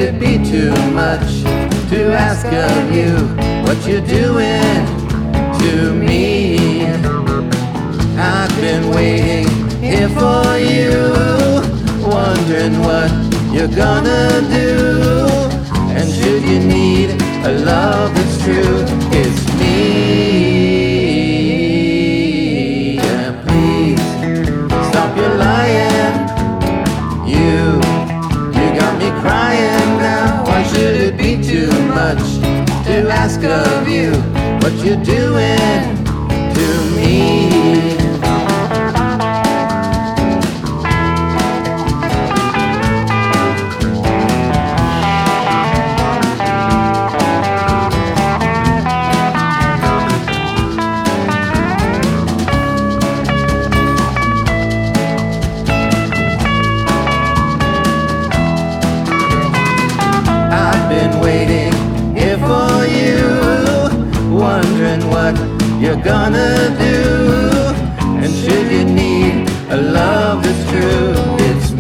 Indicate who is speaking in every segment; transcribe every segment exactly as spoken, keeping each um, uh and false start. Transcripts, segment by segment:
Speaker 1: it be too much to ask of you what you're doing to me? I've been waiting here for you, wondering what you're gonna do. And should you need a love that's true, it's me. Yeah, please stop your lying. You, you got me crying now. Why should it be too much to ask of you what you're doing to me? Waiting here for you, wondering what you're gonna do. And should you need a love that's true, it's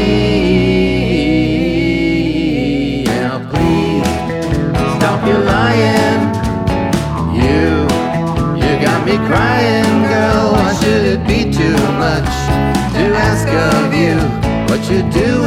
Speaker 1: me. Now please stop your lying. You, you got me crying, girl. Why should it be too much to ask of you what you do?